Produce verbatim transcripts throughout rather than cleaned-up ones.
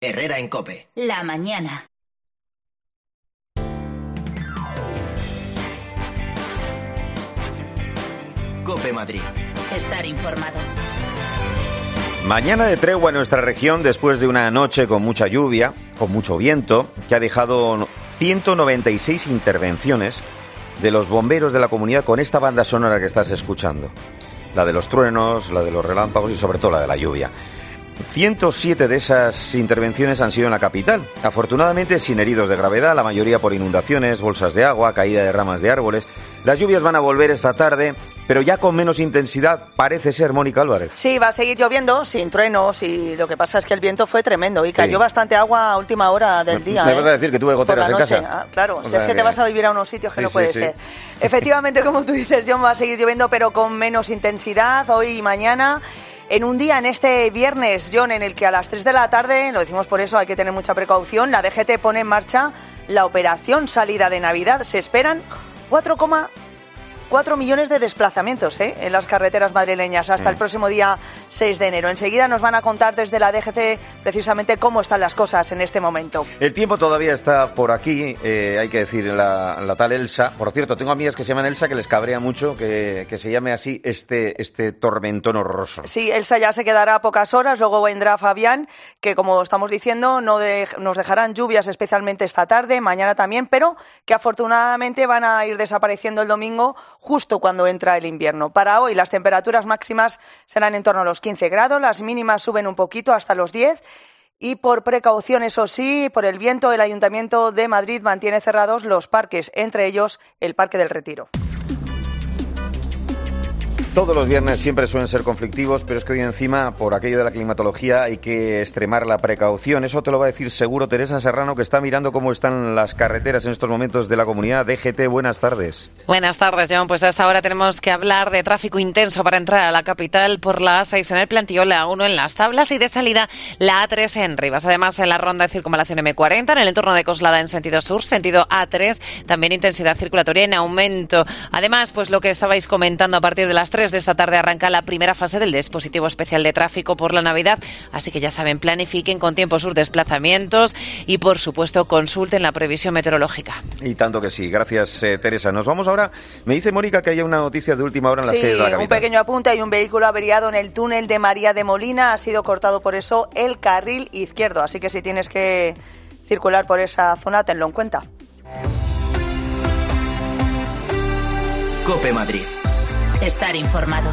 Herrera en COPE. La mañana. COPE Madrid. Estar informado. Mañana de tregua en nuestra región después de una noche con mucha lluvia, con mucho viento, que ha dejado ciento noventa y seis intervenciones de los bomberos de la comunidad con esta banda sonora que estás escuchando. La de los truenos, la de los relámpagos y sobre todo la de la lluvia. ciento siete de esas intervenciones han sido en la capital, afortunadamente sin heridos de gravedad, la mayoría por inundaciones, bolsas de agua, caída de ramas de árboles. Las lluvias van a volver esta tarde, pero ya con menos intensidad, parece ser, Mónica Álvarez. Sí, va a seguir lloviendo, sin truenos, y lo que pasa es que el viento fue tremendo y cayó Sí. bastante agua a última hora del día. ¿Me ¿eh? vas a decir que tuve goteras Por en la noche. casa? Ah, claro, O si sea es que que- te vas a vivir a unos sitios que Sí, no sí, puede sí. ser. Efectivamente, como tú dices, John, va a seguir lloviendo, pero con menos intensidad hoy y mañana. En un día, en este viernes, John, en el que a las tres de la tarde, lo decimos por eso, hay que tener mucha precaución, la D G T pone en marcha la operación salida de Navidad. Se esperan cuatro coma cuatro millones de desplazamientos ¿eh? en las carreteras madrileñas hasta Mm. el próximo día seis de enero. Enseguida nos van a contar desde la D G T precisamente cómo están las cosas en este momento. El tiempo todavía está por aquí, eh, hay que decir, la, la tal Elsa. Por cierto, tengo amigas que se llaman Elsa, que les cabrea mucho que, que se llame así este, este tormentón horroroso. Sí, Elsa ya se quedará pocas horas, luego vendrá Fabián, que como estamos diciendo, no de- nos dejarán lluvias especialmente esta tarde, mañana también, pero que afortunadamente van a ir desapareciendo el domingo justo cuando entra el invierno. Para hoy las temperaturas máximas serán en torno a los quince grados, las mínimas suben un poquito hasta los diez. Y por precaución, eso sí, por el viento, el Ayuntamiento de Madrid mantiene cerrados los parques, entre ellos el Parque del Retiro. Todos los viernes siempre suelen ser conflictivos, pero es que hoy encima, por aquello de la climatología, hay que extremar la precaución. Eso te lo va a decir seguro Teresa Serrano, que está mirando cómo están las carreteras en estos momentos de la comunidad. D G T, buenas tardes. Buenas tardes, John. Pues hasta ahora tenemos que hablar de tráfico intenso para entrar a la capital por la A seis en el plantío, la A uno en Las Tablas y de salida la A tres en Rivas. Además, en la ronda de circunvalación M cuarenta, en el entorno de Coslada en sentido sur, sentido A tres, también intensidad circulatoria en aumento. Además, pues lo que estabais comentando, a partir de las tres de esta tarde arranca la primera fase del dispositivo especial de tráfico por la Navidad, así que ya saben, planifiquen con tiempo sus desplazamientos y, por supuesto, consulten la previsión meteorológica. Y tanto que sí. Gracias, eh, Teresa. Nos vamos ahora. Me dice Mónica que hay una noticia de última hora en las Sí, calles de la capital. un pequeño apunte. Hay un vehículo averiado en el túnel de María de Molina. Ha sido cortado por eso el carril izquierdo. Así que si tienes que circular por esa zona, tenlo en cuenta. COPE Madrid. Estar informado.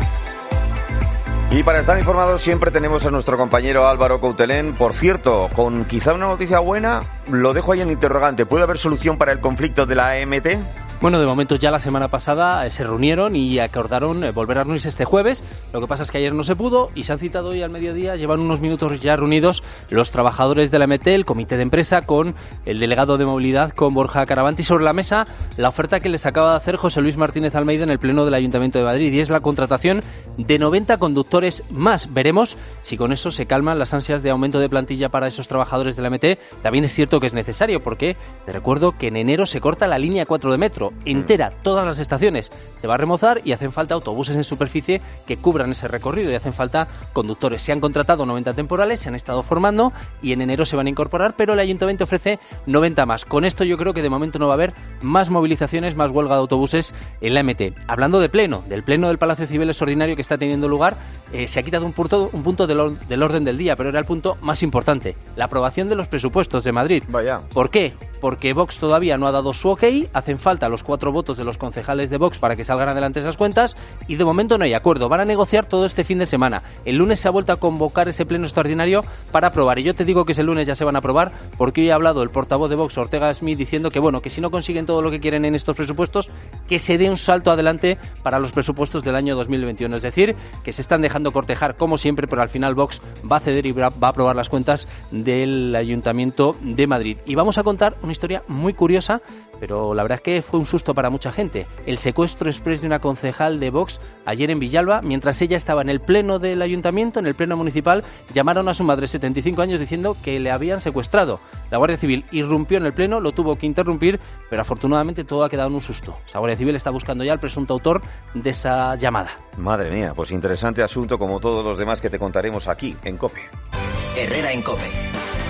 Y para estar informados siempre tenemos a nuestro compañero Álvaro Coutelén. Por cierto, con quizá una noticia buena, lo dejo ahí en interrogante. ¿Puede haber solución para el conflicto de la A M T? Bueno, de momento ya la semana pasada eh, se reunieron y acordaron eh, volver a reunirse este jueves. Lo que pasa es que ayer no se pudo y se han citado hoy al mediodía. Llevan unos minutos ya reunidos los trabajadores de la A M T, el comité de empresa, con el delegado de movilidad, con Borja Caravanti, sobre la mesa la oferta que les acaba de hacer José Luis Martínez Almeida en el Pleno del Ayuntamiento de Madrid, y es la contratación de noventa conductores más. Veremos si con eso se calman las ansias de aumento de plantilla para esos trabajadores de la A M T. También es cierto que es necesario porque te recuerdo que en enero se corta la línea cuatro de metro entera, todas las estaciones. Se va a remozar y hacen falta autobuses en superficie que cubran ese recorrido y hacen falta conductores. Se han contratado noventa temporales, se han estado formando y en enero se van a incorporar, pero el Ayuntamiento ofrece noventa más. Con esto yo creo que de momento no va a haber más movilizaciones, más huelga de autobuses en la A M T. Hablando de pleno, del pleno del Palacio Civil extraordinario que está teniendo lugar, eh, se ha quitado un punto, un punto del, or- del orden del día, pero era el punto más importante, la aprobación de los presupuestos de Madrid. Vaya. ¿Por qué? Porque Vox todavía no ha dado su ok, hacen falta los cuatro votos de los concejales de Vox para que salgan adelante esas cuentas y de momento no hay acuerdo. Van a negociar todo este fin de semana. El lunes se ha vuelto a convocar ese pleno extraordinario para aprobar, y yo te digo que ese lunes ya se van a aprobar porque hoy ha hablado el portavoz de Vox, Ortega Smith, diciendo que bueno, que si no consiguen todo lo que quieren en estos presupuestos, que se dé un salto adelante para los presupuestos del año dos mil veintiuno. Es decir, que se están dejando cortejar como siempre, pero al final Vox va a ceder y va a aprobar las cuentas del Ayuntamiento de Madrid. Y vamos a contar una historia muy curiosa, pero la verdad es que fue un susto para mucha gente. El secuestro exprés de una concejal de Vox ayer en Villalba, mientras ella estaba en el pleno del Ayuntamiento, en el pleno municipal, llamaron a su madre de setenta y cinco años diciendo que le habían secuestrado. La Guardia Civil irrumpió en el pleno, lo tuvo que interrumpir, pero afortunadamente todo ha quedado en un susto. La Guardia Civil está buscando ya al presunto autor de esa llamada. Madre mía, pues interesante asunto como todos los demás que te contaremos aquí en COPE. Herrera en COPE.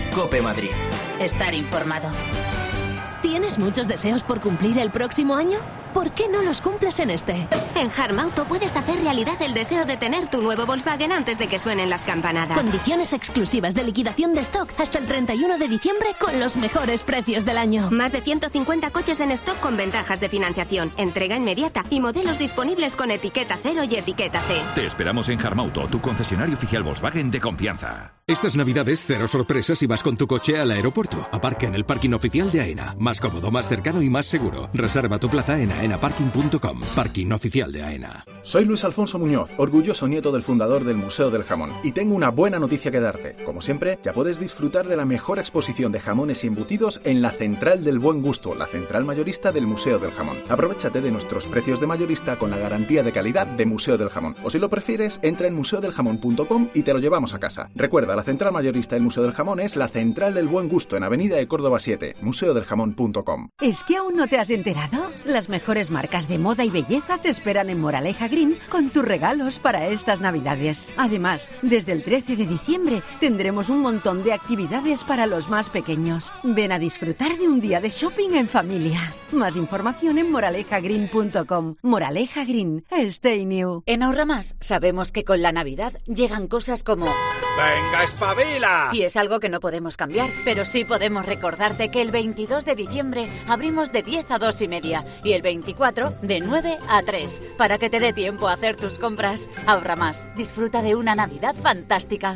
COPE Madrid. Estar informado. ¿Tienes muchos deseos por cumplir el próximo año? ¿Por qué no los cumples en este? En Harmauto puedes hacer realidad el deseo de tener tu nuevo Volkswagen antes de que suenen las campanadas. Condiciones exclusivas de liquidación de stock hasta el treinta y uno de diciembre con los mejores precios del año. Más de ciento cincuenta coches en stock con ventajas de financiación, entrega inmediata y modelos disponibles con etiqueta cero y etiqueta C. Te esperamos en Harmauto, tu concesionario oficial Volkswagen de confianza. Estas navidades, cero sorpresas si vas con tu coche al aeropuerto. Aparca en el parking oficial de AENA. Más cómodo, más cercano y más seguro. Reserva tu plaza en aena parking punto com. Parking oficial de AENA. Soy Luis Alfonso Muñoz, orgulloso nieto del fundador del Museo del Jamón. Y tengo una buena noticia que darte. Como siempre, ya puedes disfrutar de la mejor exposición de jamones y embutidos en la Central del Buen Gusto, la central mayorista del Museo del Jamón. Aprovechate de nuestros precios de mayorista con la garantía de calidad de Museo del Jamón. O si lo prefieres, entra en museo del jamón punto com y te lo llevamos a casa. Recuerda, la central mayorista del Museo del Jamón es la Central del Buen Gusto en Avenida de Córdoba siete, museo del jamón punto com. ¿Es que aún no te has enterado? Las mejores marcas de moda y belleza te esperan en Moraleja Green con tus regalos para estas navidades. Además, desde el trece de diciembre tendremos un montón de actividades para los más pequeños. Ven a disfrutar de un día de shopping en familia. Más información en moraleja green punto com. Moraleja Green, stay new. En Ahorramás sabemos que con la Navidad llegan cosas como ¡venga, espabila! Y es algo que no podemos cambiar, pero sí podemos recordarte que el veintidós de diciembre abrimos de diez a dos y media y el veinticuatro de nueve a tres, para que te dé tiempo a hacer tus compras. Ahorramás, disfruta de una Navidad fantástica.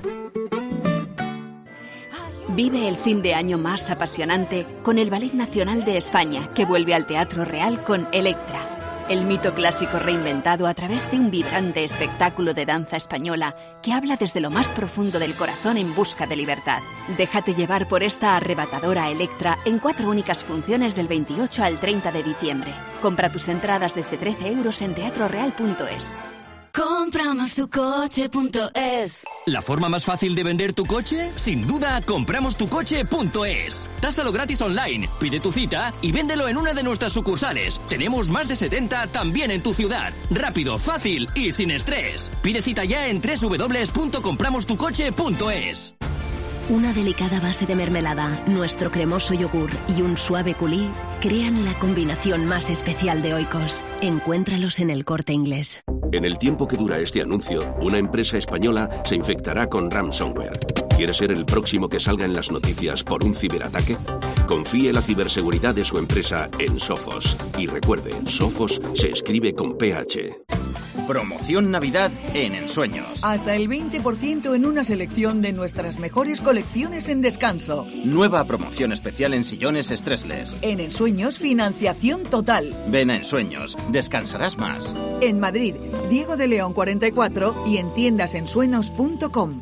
Vive el fin de año más apasionante con el Ballet Nacional de España, que vuelve al Teatro Real con Electra, el mito clásico reinventado a través de un vibrante espectáculo de danza española que habla desde lo más profundo del corazón en busca de libertad. Déjate llevar por esta arrebatadora Electra en cuatro únicas funciones del veintiocho al treinta de diciembre. Compra tus entradas desde trece euros en teatro real punto es. compramos tu coche punto es. ¿La forma más fácil de vender tu coche? Sin duda, compramos tu coche punto es. Tásalo gratis online, pide tu cita y véndelo en una de nuestras sucursales. Tenemos más de setenta también en tu ciudad. Rápido, fácil y sin estrés. Pide cita ya en doble u doble u doble u punto compramos tu coche punto es. Una delicada base de mermelada, nuestro cremoso yogur y un suave culí crean la combinación más especial de Oikos. Encuéntralos en El Corte Inglés. En el tiempo que dura este anuncio, una empresa española se infectará con ransomware. ¿Quiere ser el próximo que salga en las noticias por un ciberataque? Confíe la ciberseguridad de su empresa en Sophos. Y recuerde, Sophos se escribe con P H. Promoción Navidad en Ensueños. Hasta el veinte por ciento en una selección de nuestras mejores colecciones en descanso. Nueva promoción especial en sillones stressless. En Ensueños, financiación total. Ven a Ensueños, descansarás más. En Madrid, Diego de León cuarenta y cuatro y en tiendas ensueños punto com.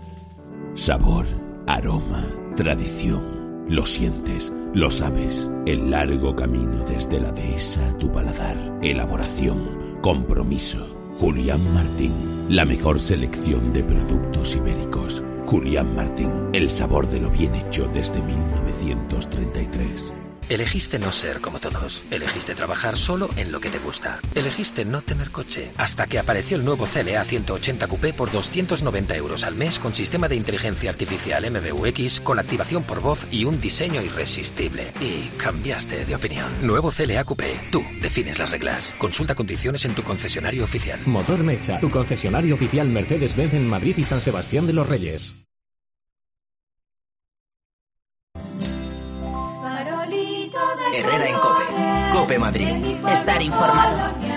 Sabor, aroma, tradición. Lo sientes, lo sabes. El largo camino desde la dehesa a tu paladar. Elaboración, compromiso. Julián Martín, la mejor selección de productos ibéricos. Julián Martín, el sabor de lo bien hecho desde mil novecientos treinta y tres. Elegiste no ser como todos. Elegiste trabajar solo en lo que te gusta. Elegiste no tener coche. Hasta que apareció el nuevo C L A ciento ochenta Coupé por doscientos noventa euros al mes con sistema de inteligencia artificial M B U X con activación por voz y un diseño irresistible. Y cambiaste de opinión. Nuevo C L A Coupé. Tú defines las reglas. Consulta condiciones en tu concesionario oficial. Motor Mecha, tu concesionario oficial Mercedes-Benz en Madrid y San Sebastián de los Reyes. Herrera en COPE. COPE Madrid. Estar informado.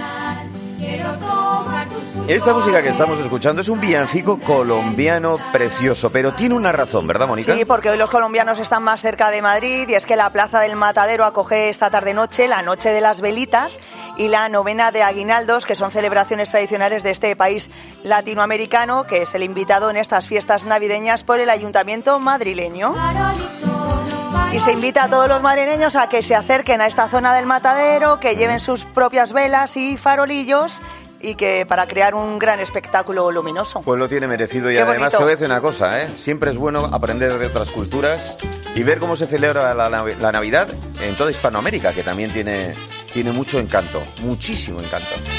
Esta música que estamos escuchando es un villancico colombiano precioso, pero tiene una razón, ¿verdad, Mónica? Sí, porque hoy los colombianos están más cerca de Madrid y es que la Plaza del Matadero acoge esta tarde-noche la Noche de las Velitas y la Novena de Aguinaldos, que son celebraciones tradicionales de este país latinoamericano, que es el invitado en estas fiestas navideñas por el Ayuntamiento madrileño. Y se invita a todos los madrileños a que se acerquen a esta zona del Matadero, que lleven sus propias velas y farolillos y que para crear un gran espectáculo luminoso. Pues lo tiene merecido y Qué además bonito. te voy a decir una cosa, ¿eh? Siempre es bueno aprender de otras culturas y ver cómo se celebra la, la, la Navidad en toda Hispanoamérica, que también tiene, tiene mucho encanto, muchísimo encanto.